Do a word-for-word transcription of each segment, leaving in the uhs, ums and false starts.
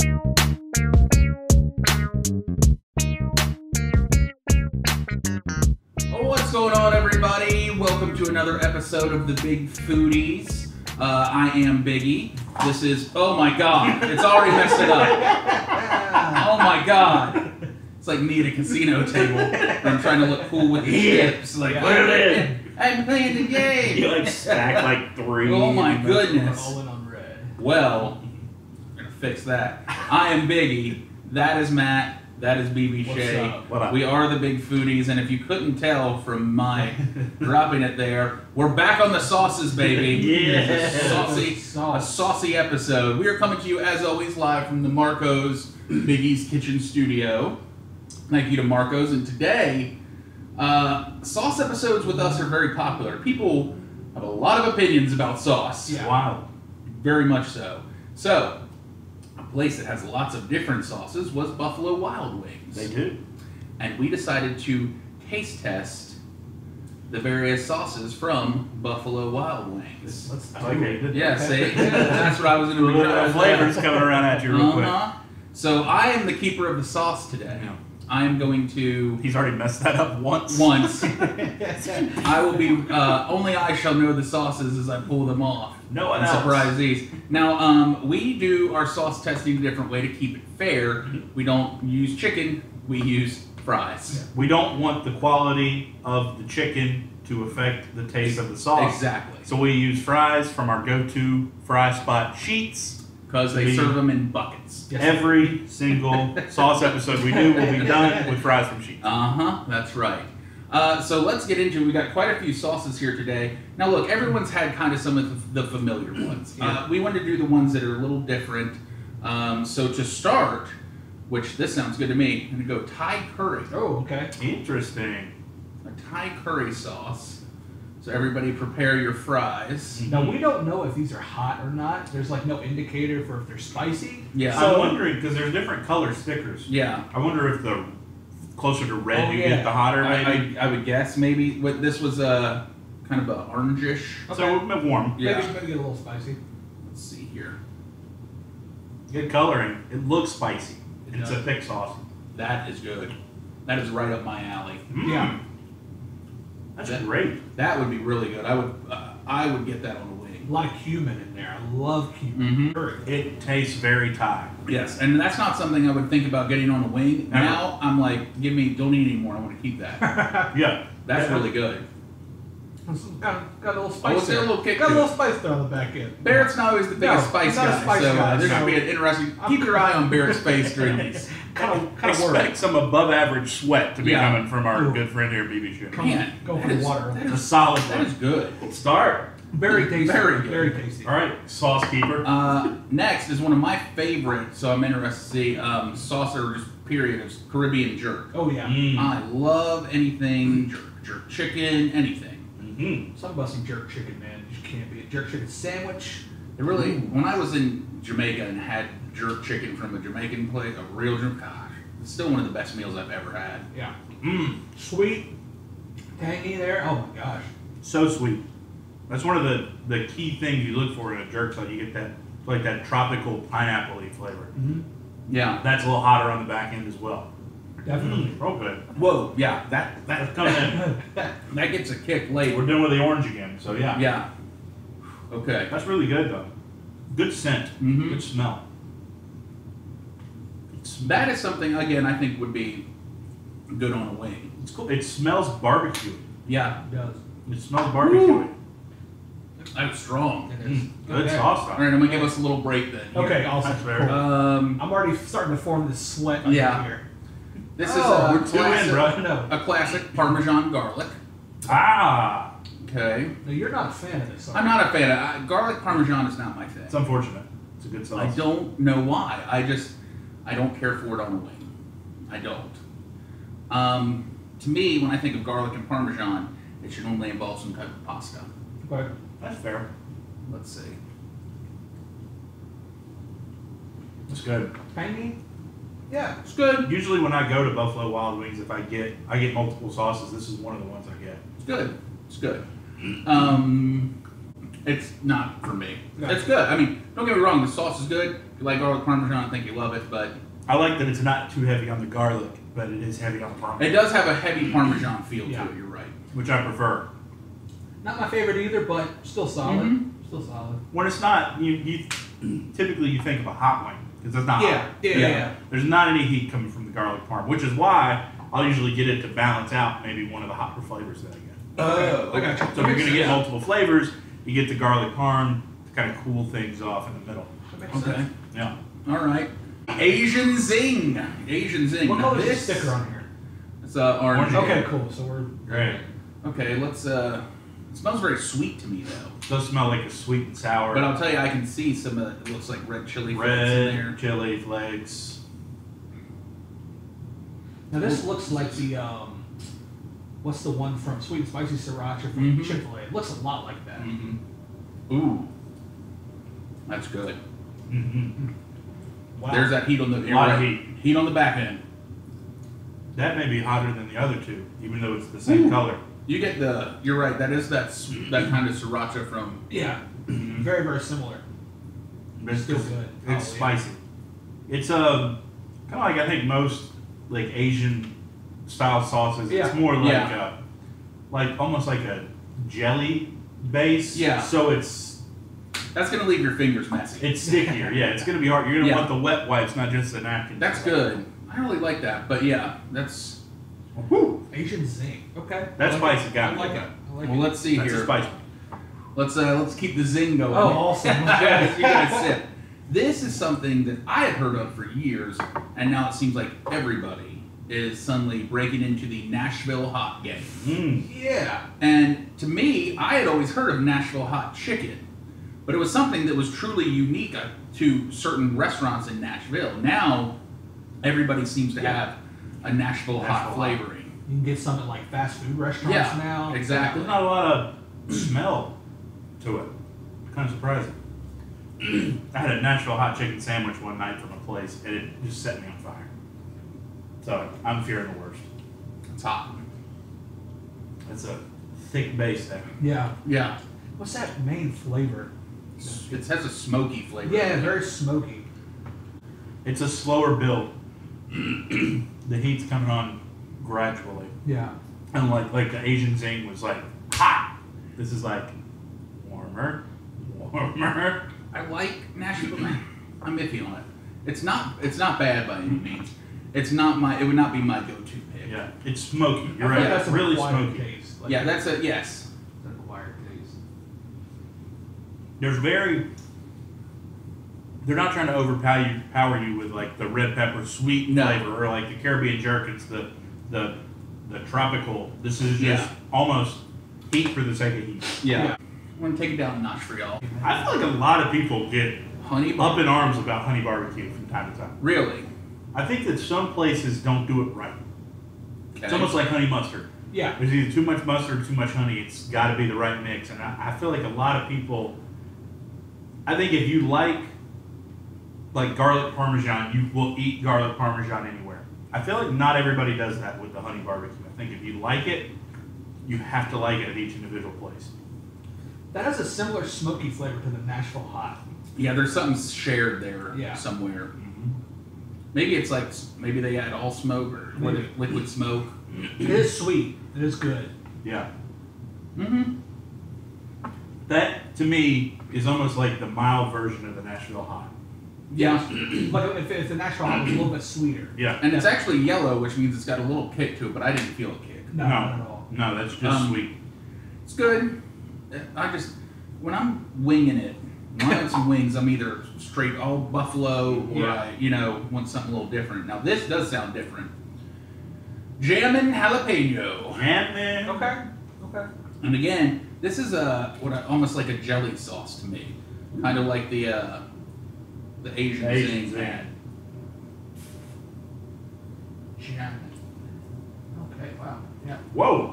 What's going on, everybody? Welcome to another episode of The Big Foodies. Uh, I am Biggie. This is, oh my god, it's already messed it up. Oh my god. It's like me at a casino table. I'm trying to look cool with the chips. Like, Yeah. put it in. I'm playing the game. You like stack like three. Oh my and goodness. All in on red. Well, I'm gonna fix that. I am Biggie. That is Matt. That is B B What's Shay. up? What up? We are the Big Foodies, and if you couldn't tell from my dropping it there, we're back on the sauces, baby. Yeah. It's a saucy, a Sauce. saucy episode. We are coming to you, as always, live from the Marco's Biggie's Kitchen Studio. Thank you to Marco's, and today, uh, sauce episodes with us are very popular. People have a lot of opinions about sauce. Yeah. Wow. Very much so. So, a place that has lots of different sauces was Buffalo Wild Wings. They do. And we decided to taste test the various sauces from Buffalo Wild Wings. Let's I like it. Yeah, see? That's what I was A going to little bit of flavors coming around at you real quick. Uh-huh. So I am the keeper of the sauce today. Yeah. I am going to, He's already messed that up once. once, I will be, uh, only I shall know the sauces as I pull them off. No one And else. surprise these. Now, um, we do our sauce testing a different way to keep it fair. We don't use chicken, we use fries. We don't want the quality of the chicken to affect the taste of the sauce. Exactly. So we use fries from our go-to fry spot Sheets. Because they We- serve them in buckets. Yes. Every single sauce episode we do will be done with fries from Sheets. Uh-huh, that's right. Uh, so let's get into it. We got quite a few sauces here today. Now look, everyone's had kind of some of the, the familiar ones. Yeah. Uh, we wanted to do the ones that are a little different. Um, so to start, which this sounds good to me, I'm going to go Thai curry. Oh, okay. Interesting. A Thai curry sauce. So everybody prepare your fries. Now we don't know if these are hot or not. There's like no indicator for if they're spicy. Yeah. I'm wondering, because there's different color stickers. Yeah. I wonder if the closer to red Oh, you yeah. get, the hotter I, maybe. I, I would guess maybe. What this was a kind of a orangish. So a bit warm. Yeah. Maybe, maybe get a little spicy. Let's see here. Good coloring. It looks spicy. It It's does. a thick sauce. That is good. That is right up my alley. Mm. Yeah. That's That- great. That would be really good. I would uh, I would get that on a wing. A lot of cumin in there. I love cumin. Mhm. Curry. It tastes very Thai. Yes, and that's not something I would think about getting on a wing. Never. Now I'm like, give me, don't eat anymore. I want to keep that. Yeah. That's Yeah. really good. It's got, got a little spice Oh, it's got there. a little kick Got a to little it. spice there on the back end. Barrett's not always the biggest No, spice he's not a guy, spice so uh, guy, there's so- gonna be an interesting. Keep your eye on Barrett's face during these. Kind of, kind of worried. Expect some above average sweat to be Yeah. coming from our Ooh. good friend here, B B Shin. Come Man, Go that for the is- water. that It's a is- solid That one. is good. Start. Very tasty. Very good. Very tasty. All right, sauce keeper. Uh, next is one of my favorite, so I'm interested to see um, sauce or just period is Caribbean jerk. Oh yeah. Mm. I love anything jerk, jerk chicken, anything. Mm-hmm. Something about some jerk chicken, man. You can't beat it. Jerk chicken sandwich. It really, when I was in Jamaica and had jerk chicken from a Jamaican place, a real Jamaican, gosh, it's still one of the best meals I've ever had. Yeah. Mm. Sweet, tangy there. Oh my gosh. So sweet. That's one of the, the key things you look for in a jerk. So you get that like that tropical pineapple-y flavor. Mm-hmm. Yeah. That's a little hotter on the back end as well. Definitely. Mm, real good. Whoa, yeah, that That's that coming in. that gets a kick late. We're done with the orange again. So yeah. Yeah. Okay. That's really good though. Good scent. Mhm. Good smell. It's, That is something again I think would be good on a wing. it's cool. It smells barbecue. Yeah, It does. It smells barbecue. that's strong. It is. Mm, good Okay. sauce. All right, I'm gonna give us a little break then. here. Okay, awesome. That's fair. Cool. Um, I'm already starting to form this sweat under Yeah. here. this Oh, is a we're two in, classic, bro. No. a classic Parmesan garlic. Ah, Okay. No, you're not a fan of this. are I'm you? not a fan of I, garlic Parmesan is not my thing. it's unfortunate. It's a good sauce. I don't know why. I just I don't care for it on a wing. I don't. Um, to me, when I think of garlic and Parmesan, it should only involve some type of pasta. Okay. That's fair. Let's see. It's good. Tangy? Yeah. It's good. Usually when I go to Buffalo Wild Wings, if I get I get multiple sauces, this is one of the ones I get. It's good. It's good. Um, it's not for me. Gotcha. It's good. I mean, don't get me wrong. The sauce is good. you like garlic parmesan, I think you love it, but I like that it's not too heavy on the garlic, but it is heavy on the parmesan. it does have a heavy parmesan feel Yeah. to it. You're right. Which I prefer. Not my favorite either, but still solid. Mhm. Still solid. When it's not, you, you typically you think of a hot wing because it's not Yeah, hot. yeah, yeah, yeah. There's not any heat coming from the garlic parm, which is why I'll usually get it to balance out maybe one of the hotter flavors that I get. Oh, I got you. So if you're gonna get Yeah. multiple flavors, you get the garlic parm to kind of cool things off in the middle. That makes Okay. sense. Yeah. All right. Asian Zing. Asian Zing. What Now color is the this- sticker on here? It's uh, orange. Orange. Okay, cool. So we're Great. Okay, let's. uh It smells very sweet to me though. It does smell like a sweet and sour. But I'll tell you, I can see some of it looks like red chili flakes in there. red chili flakes. Now this looks like the um, what's the one from Sweet and Spicy Sriracha from Mhm. Chick-fil-A? It looks a lot like that. Mm-hmm. Ooh, that's good. Mm-hmm. Wow. There's that heat on the A lot of right. heat. Heat on the back end. That may be hotter than the other two, even though it's the same Ooh. color. You get the. You're right. That is that s- that kind of sriracha from. Yeah, very very similar. But it's Still just- good. It's Oh, yeah. spicy. It's um kind of like I think most like Asian style sauces. Yeah. It's more like Yeah. uh like almost like a jelly base. Yeah. So it's That's gonna leave your fingers messy. it's stickier. Yeah. It's gonna be hard. You're gonna Yeah. want the wet wipes, not just the napkin. That's good. I really like that. But yeah, that's. Woo. Asian zing. Okay. That's I like spicy, it. got I me. like it. I like Well, it. let's see That's a here. spicy. Let's uh let's keep the zing going. Oh, awesome. You guys, you guys sip. This is something that I had heard of for years, and now it seems like everybody is suddenly breaking into the Nashville hot game. Mm. Yeah. And to me, I had always heard of Nashville hot chicken, but it was something that was truly unique uh, to certain restaurants in Nashville. Now, everybody seems to Yeah. have a Nashville, hot Nashville hot. flavoring. You can get some at like fast food restaurants Yeah, now. exactly. There's not a lot of smell to it. Kind of surprising. I had a Nashville hot chicken sandwich one night from a place, and it just set me on fire. So I'm fearing the worst. It's hot. It's a thick base there. Yeah. Yeah. What's that main flavor? It has a smoky flavor. Yeah, very smoky. It's a slower build. The heat's coming on gradually. Yeah. And like like the Asian zing was like hot. This is like warmer, warmer. I like Nashville. I'm iffy on it. It's not. It's not bad by any means. It's not my. It would not be my go-to pick. Yeah, it's smoky. You're I right. think that's It's an really acquired smoky. taste. Like, Yeah, that's a yes. it's an acquired taste. There's very. They're not trying to overpower you, power you with like the red pepper sweet No. flavor or like the Caribbean jerk. It's the the the tropical. This is just Yeah. almost heat for the sake of heat. Yeah. Yeah. I'm gonna take it down a notch for y'all. I feel like a lot of people get Honey. up in arms about honey barbecue from time to time. Really? I think that some places don't do it right. Okay. It's almost like honey mustard. Yeah. There's either too much mustard or too much honey. It's got to be the right mix. And I, I feel like a lot of people, I think if you like like garlic parmesan, you will eat garlic parmesan anywhere. I feel like not everybody does that with the honey barbecue. I think if you like it, you have to like it at each individual place. That has a similar smoky flavor to the Nashville hot. Yeah, there's something shared there Yeah. somewhere. Maybe it's like maybe they add all smoke or what Maybe. if- liquid smoke. It is sweet. It is good. Yeah. Mm-hmm. That, to me, is almost like the mild version of the Nashville hot. Yeah. Like if, if the Nashville hot was a little bit sweeter. Yeah. And it's actually yellow, which means it's got a little kick to it, but I didn't feel a kick. No, not at all. No, that's just Um, sweet. It's good. I just when I'm winging it, when I have some wings, I'm either straight all buffalo or Yeah. I, you know, want something a little different. Now this does sound different. Jammin' jalapeno. And then, Okay. Okay. And again, this is a what I, almost like a jelly sauce to me, kind of like the uh, the Asian, The Asian zing zing. had. Jammin'. Okay. Wow. Yeah. whoa.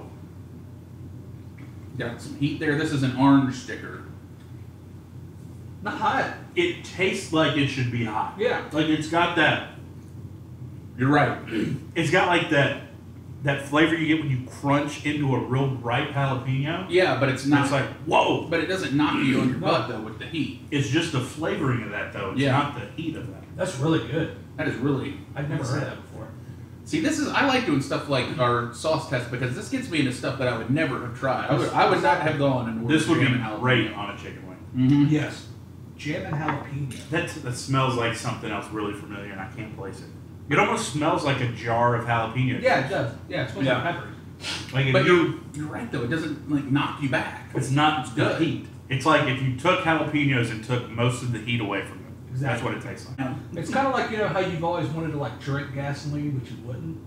Got some heat there. This is an orange sticker. Not hot. It tastes like it should be hot. Yeah. Like it's got that, You're right. it's got like that that flavor you get when you crunch into a real ripe jalapeno. Yeah, but it's not. It's like, whoa! But it doesn't knock you on your butt though with the heat. It's just the flavoring of that though. It's Yeah. not the heat of that. That's really good. That is really. I've never heard that before. See, this is I like doing stuff like our sauce test because this gets me into stuff that I would never have tried. I would, I would not have gone and ordered This would be jam and jalapeno. great on a chicken wing. Mm-hmm. Yes. Jam and jalapeno. That that smells like something else really familiar, and I can't place it. It almost smells like a jar of jalapenos. Yeah, it does. Yeah, it smells Yeah. like peppers. Like if But you, you're, you're right though. It doesn't like knock you back. it's not It's the good. heat. It's like if you took jalapenos and took most of the heat away from them. That's Exactly. what it tastes like. It's kind of like, you know, how you've always wanted to like drink gasoline, but you wouldn't.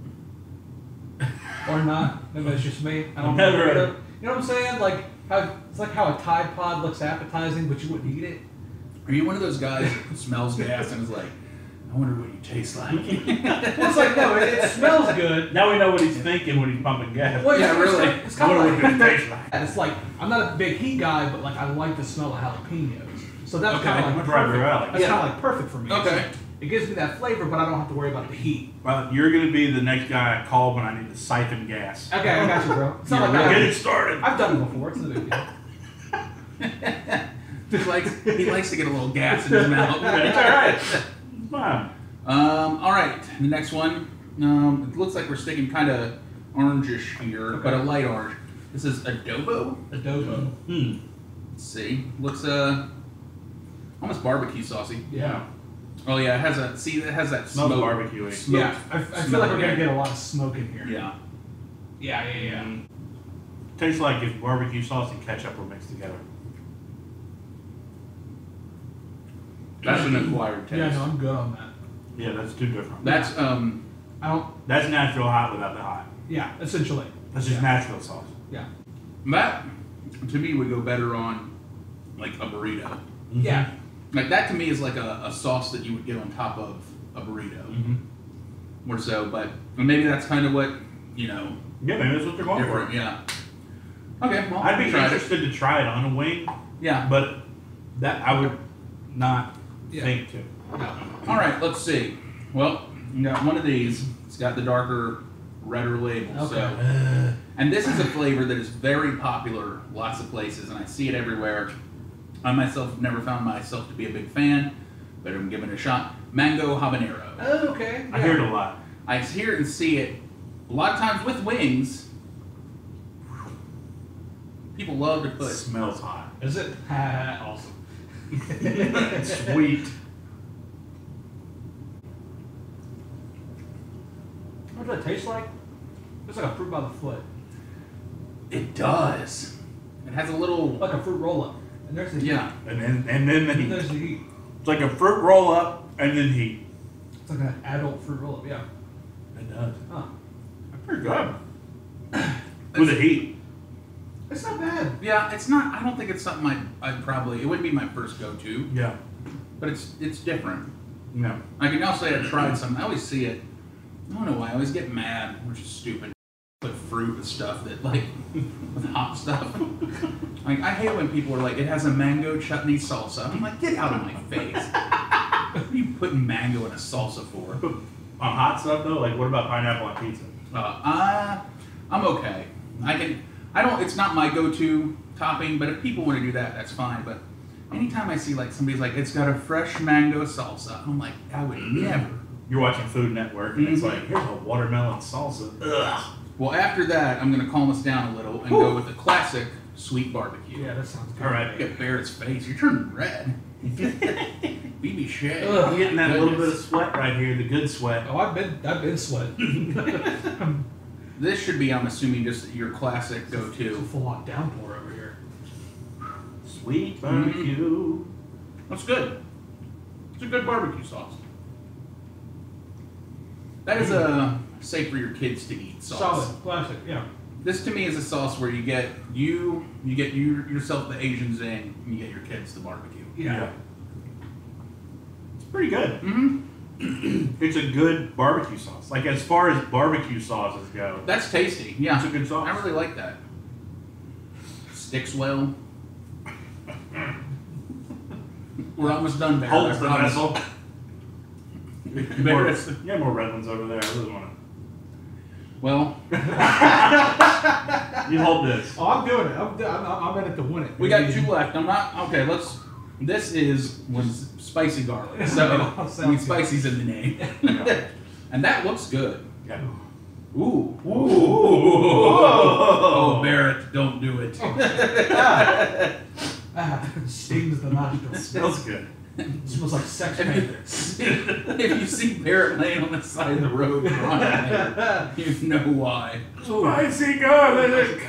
Or not. Maybe that's just me. I don't know. Never. You know what I'm saying? Like how it's like how a Tide Pod looks appetizing, but you wouldn't eat it. Are you one of those guys that smells gas and is like, I wonder what you taste like? Well, it's like no, it, it smells good. Now we know what he's thinking when he's pumping gas. Well, Yeah, it's, really. It's, it's kind What of would like it taste like? it's like I'm not a big heat guy, but like I like the smell of jalapenos. So that's Okay, kind of like right, perfect. right, right. That's Yeah. kind of like perfect for me. Okay. It's- It gives me that flavor, but I don't have to worry about the heat. Well, you're gonna be the next guy I call when I need to siphon gas. Okay, I got you, bro. It's not Yeah, like really. Get I, it started. I've done it before. It's no big deal. He likes he likes to get a little gas in his mouth. It's all right. Fine. Um, all right, the next one. Um, it looks like we're sticking kind of orangish here, but a light orange. This is adobo. Adobo. Hmm. Let's see. Looks uh almost barbecue saucy. Yeah. Oh yeah, it has a see it has that Smells smoke. barbecue-y. smoked Yeah. I, I feel smell like we're in gonna it. get a lot of smoke in here. Yeah. Yeah, yeah, yeah. Mm. Tastes like if barbecue sauce and ketchup were mixed together. That's an acquired taste. Yeah, no, I'm good on that. Yeah, that's too different. That's um I don't. That's natural hot without the hot. Yeah, essentially. That's just Yeah. natural sauce. Yeah. that to me would go better on like a burrito. Yeah. Like that to me is like a, a sauce that you would get on top of a burrito. Mm-hmm. Or so, but and maybe that's kind of what, you know, Yeah, maybe that's what they're going different, for. yeah. Okay, well, I'd be try it. interested to try it on a wing, Yeah. but that I would not Yeah. think to. Yeah. All right, let's see. Well, you got one of these. It's got the darker, redder label. Okay. So, and this is a flavor that is very popular lots of places, and I see it everywhere. I myself have never found myself to be a big fan, but I'm giving it a shot. Mango habanero. Oh, okay. I hear it a lot. I hear it and see it a lot of times with wings. People love to It put. smells hot. Is it? Awesome. Sweet. What does that taste like? It's like a fruit by the foot. It does. It has a little. Like a fruit roll up. And there's the heat. Yeah. And then and then the And heat. there's the heat. It's like a fruit roll up and then heat. It's like an adult fruit roll up, yeah. It does. Huh. That's pretty good. With the heat. It's not bad. Yeah, it's not. I don't think it's something I'd, I'd probably. It wouldn't be my first go-to, Yeah. but it's it's different. No. I can now say I tried something. I always see it. I don't know why. I always get mad, which is stupid. Put fruit with stuff that like with hot stuff. Like I hate when people are like, it has a mango chutney salsa. I'm like, get out of my face. What are you putting mango in a salsa for? On hot stuff though, like what about pineapple on pizza? Uh, uh, I'm okay. I can. I don't. It's not my go-to topping, but if people want to do that, that's fine. But anytime I see like somebody's like, it's got a fresh mango salsa, I'm like, I would never. You're watching Food Network and it's Mhm. like, here's a watermelon salsa. Ugh. Well, after that, I'm gonna calm us down a little and go with the classic sweet barbecue. Yeah, that sounds good. All right. Look at Barrett's face. You're turning red. B B Shea. Ugh. I'm getting that little bit of sweat right here, the good sweat. Oh, I've been I've been sweating. This should be, I'm assuming, just your classic It's a go-to. full on downpour over here. Sweet barbecue. That's good. It's a good barbecue sauce. That is a safe for your kids to eat sauce. Solid, classic, yeah. This to me is a sauce where you get you you get you yourself the Asian zing and you get your kids the barbecue. Yeah. It's pretty good. Mm-hmm. It's a good barbecue sauce. Like as far as barbecue sauces go, That's tasty. Yeah, it's a good sauce. I really like that. Sticks well. We're almost done there. Holds I the promise. vessel. You More, better- you have more red ones over there. I really want Well, You hold this. Oh, I'm doing it. I'm, I'm, I'm in it to win it. we got two left. I'm not okay. Let's. This is was spicy garlic, so Sounds I mean, good. spicy's in the name, and that looks good. Yeah. Ooh. Ooh. Oh, Barrett, don't do it. Ah, it stings the nostrils. Smells good. It smells like sex If you, paint. see, if you see Barrett laying on the side of the road crying, you know why. Spicy garlic.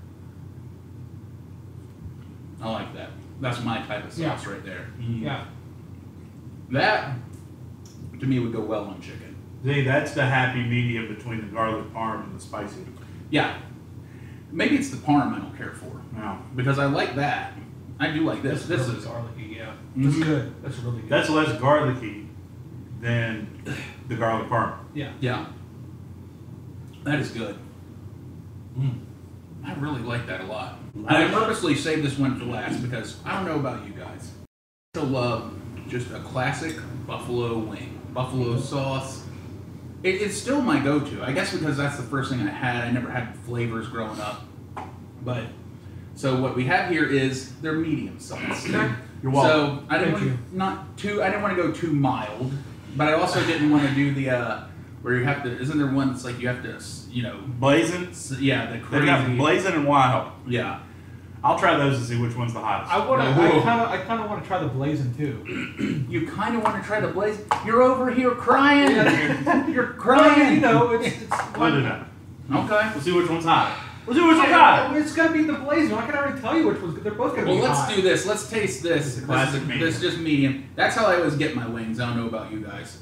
I like that. That's my type of sauce Yeah. right there. Yeah. That, to me, would go well on chicken. See, that's the happy medium between the garlic parm and the spicy. Yeah. Maybe it's the parm I don't care for. Wow. Because I like that. I do like this. This really is garlicky, yeah. Mhm. That's good. That's really good. That's less garlicky than the garlic parm. yeah. yeah. That is good. Mm. I really like that a lot. And I purposely saved this one for last because I don't know about you guys. I still love just a classic buffalo wing, buffalo sauce. It, it's still my go-to. I guess because that's the first thing I had. I never had flavors growing up. But so what we have here is they're medium sauce. You're welcome. So I didn't Thank want not too. I didn't want to go too mild, but I also didn't want to do the uh, where you have to. Isn't there one that's like you have to, you know, Blazing. s- yeah, the They've got crazy. blazing and wild. Yeah. I'll try those and see which one's the hottest. I want to. Whoa. I kind of. I kind of want to try the blazing too. You kind of want to try the blaze. You're over here crying. Yeah. You're Well, crying. you know, it's. it's We'll do that. Okay. We'll see which one's hot. We'll see which one's hot. It's gonna be the blazing. I can already tell you which one's. They're both gonna Well, be let's hot. do this. Let's taste this. It's a This classic is- medium. This is just medium. That's how I always get my wings. I don't know about you guys.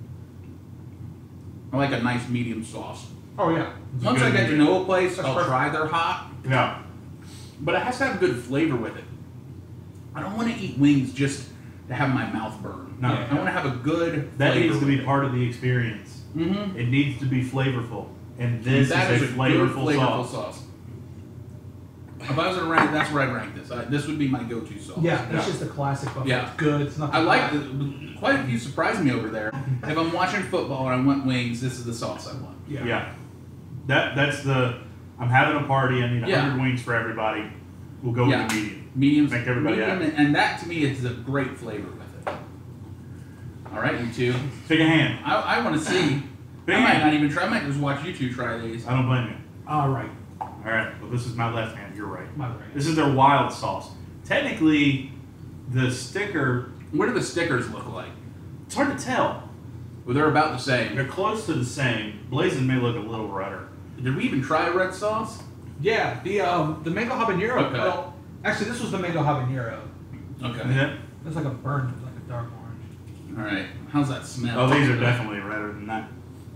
I like a nice medium sauce. Oh yeah. It's a Once good I get to medium. know a place, That's I'll perfect. try their hot. Yeah. But it has to have good flavor with it. I don't want to eat wings just to have my mouth burn. No. I want to have a good That flavor needs to with be it. part of the experience. Mm-hmm. It needs to be flavorful. And this That is, is a a flavorful, good flavorful sauce. sauce. If I was gonna rank, that's where I'd rank this. I, this would be my go-to sauce. Yeah, it's Yeah. just a classic buffalo. Yeah. It's good. It's not. I like the, quite a few surprised me over there. If I'm watching football and I want wings, this is the sauce I want. Yeah. Yeah. That that's the I'm having a party, I need a Yeah. hundred wings for everybody. We'll go Yeah. with the medium. Mediums, Make everybody medium, happy. and that to me is a great flavor with it. All right, you two. Take a hand. I, I want to see. Big I might hand. not even try. I might just watch you two try these. I don't blame you. All right. Alright, well this is my left hand, you're right. My right. This is their wild sauce. Technically, the sticker, What do the stickers look like? it's hard to tell. Well, they're about the same. They're close to the same. Blazing may look a little redder. Did we even try red sauce? Yeah. The um the mango habanero. Okay. Well, actually, this was the mango habanero. Okay. Yeah. It's like a burnt, like a dark orange. All right. How's that smell? Oh, these are definitely redder than that.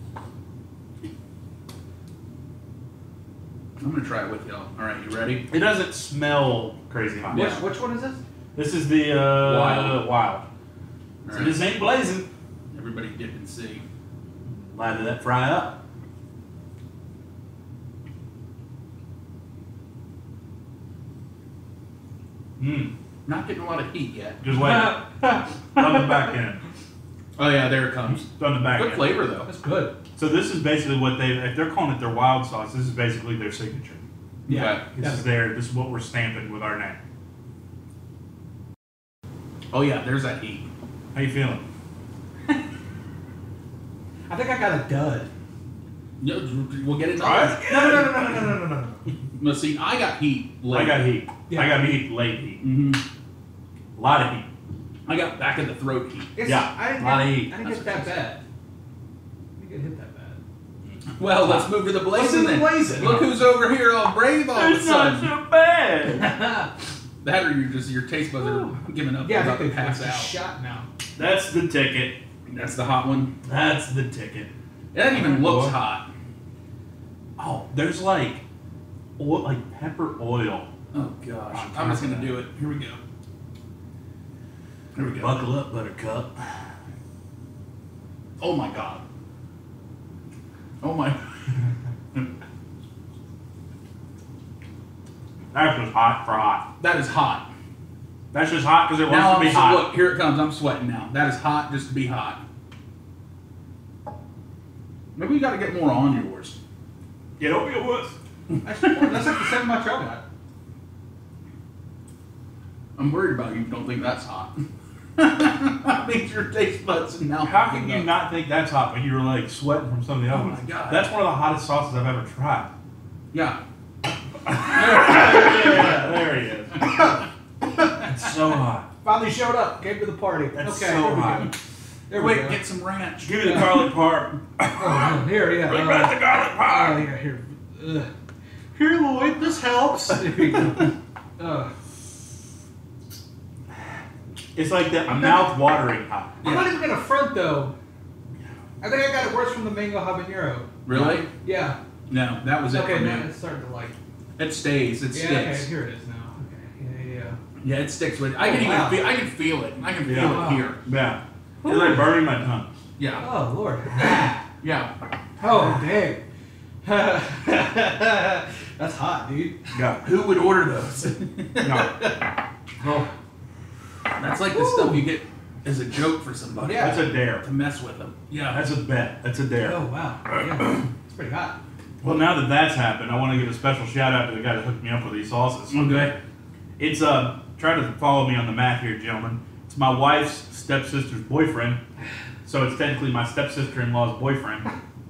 I'm gonna try it with y'all. All right, you ready? It doesn't smell crazy hot. Yeah. Which which one is this? This is the uh, Wild. wild. All So right. this ain't blazing. Everybody dip and see. Let that fry up. Mmm. Not getting a lot of heat yet. Just wait. On the back end. Oh yeah, there it comes. On the back Good end. flavor though. That's good. So this is basically what they, if they're calling it their wild sauce, this is basically their signature. Yeah. Okay. This is their, this is what we're stamping with our name. Oh yeah, there's that heat. How you feeling? I think I got a dud. No, we'll get it. Try Another. it. No, no, no, no, no, no, no, no, no. Let's see. I got heat. Late. I got heat. Yeah. I got heat, late heat. hmm A lot of heat. I got back of the throat heat. It's, Yeah, I didn't lot get, of heat. I didn't That's get that what she bad. I didn't get hit that bad. Well, let's move to the blazing Let's do the then. blazing. Look who's over here, all brave all of a It's not sudden. so bad. That or you're just your taste buds are giving up. Yeah, They're I about to think pass it's out. shot now. That's the ticket. That's the hot one. That's the ticket. It even looks Boy. hot. Oh, there's like, oil, like pepper oil. Oh gosh. I'm just gonna do it. Here we go. Here we go. Buckle up, Buttercup. Oh my god. Oh my. That's just hot for hot. That is hot. That's just hot because it wants Now to be I'm, hot. look, here it comes. I'm sweating now. That is hot just to be hot. Maybe we got to get more on yours. Yeah, don't be a wuss. That's, that's like the seven my trail got. I'm worried about you. If you don't think that's hot. That means your taste buds and now. How can you not think that's hot when you were like sweating from some of the other Oh ones? my God. That's one of the hottest sauces I've ever tried. Yeah. Yeah, there he is. It's so hot. Finally showed up. Came to the party. That's okay, so here we hot. go. There we Wait, go. get some ranch. Give me the garlic part. Oh, here, yeah. Bring uh, back the garlic Oh, part. yeah, here. Ugh. Here, Lloyd, this helps. There you go. Uh, It's like that. I'm mouth watering hot. I'm not even gonna front though. I think I got it worse from the mango habanero. Really? Yeah. No, that was it Okay, for now me. it's starting to like. It stays. It Yeah. sticks. Okay, here it is now. Okay. Yeah, yeah. Yeah, it sticks with. I Oh, can wow. even feel. I can feel it. I can feel Yeah. it here. Yeah. It's like burning my tongue. Yeah. Oh Lord. Yeah. Oh dang. That's hot, dude. Yeah. Who would order those? No. Oh. That's like the stuff you get as a joke for somebody. Yeah. That's a dare. To mess with them. Yeah. That's a bet. That's a dare. Oh wow. Yeah. It's pretty hot. Well, now that that's happened, I want to give a special shout out to the guy that hooked me up with these sauces. Okay. It's uh, try to follow me on the math here, gentlemen. It's my wife's stepsister's boyfriend, so it's technically my stepsister-in-law's boyfriend.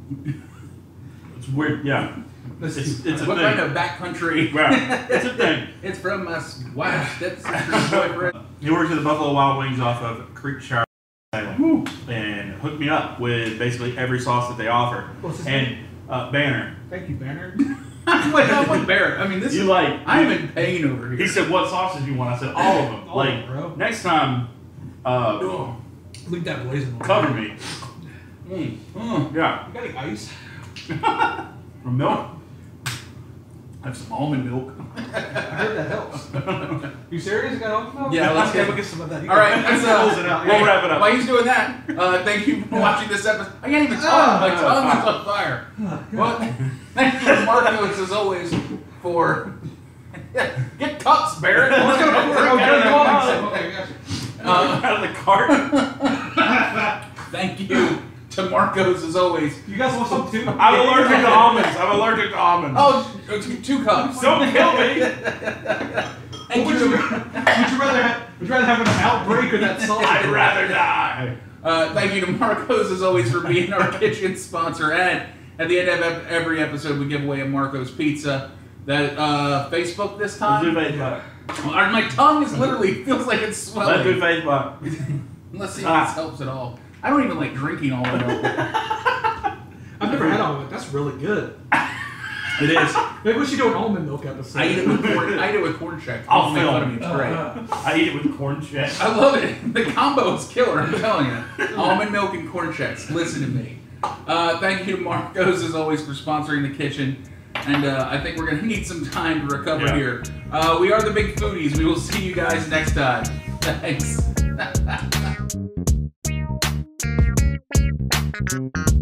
It's weird, yeah. It's, it's a what thing. kind of backcountry? Right. It's a thing. It's from my wife's stepsister's boyfriend. He works at the Buffalo Wild Wings off of Creekshire Island, and hooked me up with basically every sauce that they offer. What's his and uh, Banner, Thank you, Banner. Wait, I'm with Barrett. I mean, this you is like? I'm in pain over here. He said, "What sauces you want?" I said, "All of them." All of like them, bro. next time, uh, Leave that blazing. cover me. Mm, mm. Yeah, You got any ice? from milk. Have some almond milk. I heard that helps. You serious? You got almond milk? Yeah, let's okay, get- we'll get some of that. You All right, can- let's you can close it uh, out. we'll Yeah. wrap it up. While he's doing that, uh, thank you for watching this episode. I can't even talk. My tongue is on fire. Well, thank you, Marcos, as always, for get cups, Barrett. Let's go. We're Oh, okay. good call. Okay, gotcha. Uh, Out of the cart. Thank you to Marcos, as always. You guys want some too? I'm allergic to almonds. I'm allergic to almonds. Oh, two two cups. Don't kill me. Thank Would you. you, would you rather have, would you rather have an outbreak or that sauce? I'd rather die. Uh, thank you to Marcos, as always, for being our kitchen sponsor. And at the end of ev- every episode, we give away a Marcos pizza. That uh, Facebook this Let's do time. Facebook. Well, my tongue is literally feels like it's Let's do swelling. Facebook. Let's see if Ah. this helps at all. I don't even like drinking all of it. I've never had almond milk. That's really good. It is. Maybe we should do an almond milk episode. I eat it with corn. I eat it with corn check. I'll Don't make film. fun of me. It's great. I eat it with corn chips. I love it. The combo is killer. I'm telling you. Almond milk and corn checks. Listen to me. Uh, thank you to Marcos, as always, for sponsoring the kitchen. And uh, I think we're going to need some time to recover Yeah. here. Uh, we are the Big Foodies. We will see you guys next time. Thanks.